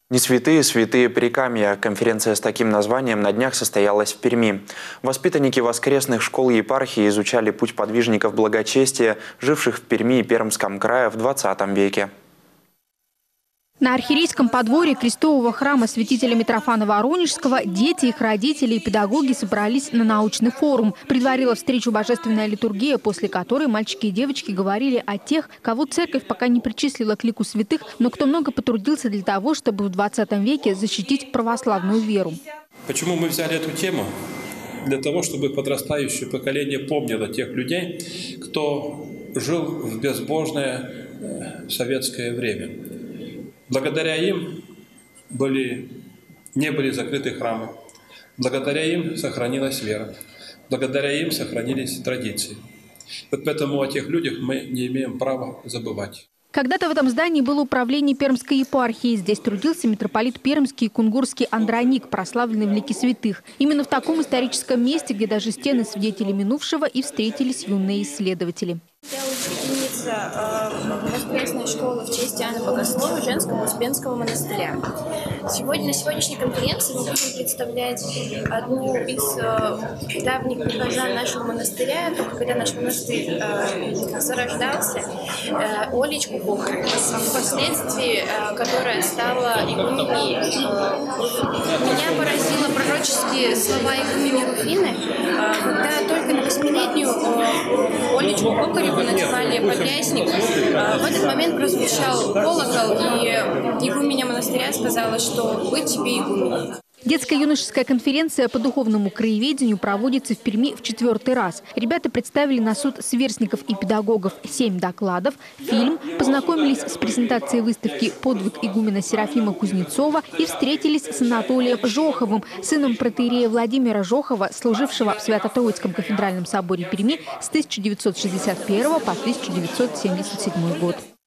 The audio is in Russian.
Не святые, святые Прикамья. Конференция с таким названием на днях состоялась в Перми. Воспитанники воскресных школ епархии изучали путь подвижников благочестия, живших в Перми и Пермском крае в 20 веке. На архиерейском подворье крестового храма святителя Митрофана Воронежского дети, их родители и педагоги собрались на научный форум. Предварила встречу божественная литургия, после которой мальчики и девочки говорили о тех, кого церковь пока не причислила к лику святых, но кто много потрудился для того, чтобы в 20 веке защитить православную веру. Почему мы взяли эту тему? Для того, чтобы подрастающее поколение помнило тех людей, кто жил в безбожное советское время. Благодаря им не были закрыты храмы. Благодаря им сохранилась вера. Благодаря им сохранились традиции. Вот поэтому о тех людях мы не имеем права забывать. Когда-то в этом здании было управление Пермской епархии. Здесь трудился митрополит Пермский и Кунгурский Андроник, прославленный в лике святых. Именно в таком историческом месте, где даже стены свидетелей минувшего, и встретились юные исследователи. Я ученица воскресной школы в честь Иоанна Богослова Женского Успенского монастыря. На сегодняшней конференции мы будем представлять одну из давних прихожан нашего монастыря, только когда наш монастырь зарождался, Олечку Кухарь, впоследствии которая стала игуменей. Меня поразило пророческие слова игумени Руфины, когда только на 8-летнюю Олечку Кухарь называли подрясник. В этот момент прозвучал колокол, и игуменя монастыря сказала, что быть тебе игуменей. Детско-юношеская конференция по духовному краеведению проводится в Перми в 4-й раз. Ребята представили на суд сверстников и педагогов 7 докладов, фильм, познакомились с презентацией выставки «Подвиг игумена Серафима Кузнецова» и встретились с Анатолием Жоховым, сыном протоиерея Владимира Жохова, служившего в Свято-Троицком кафедральном соборе Перми с 1961 по 1977 год.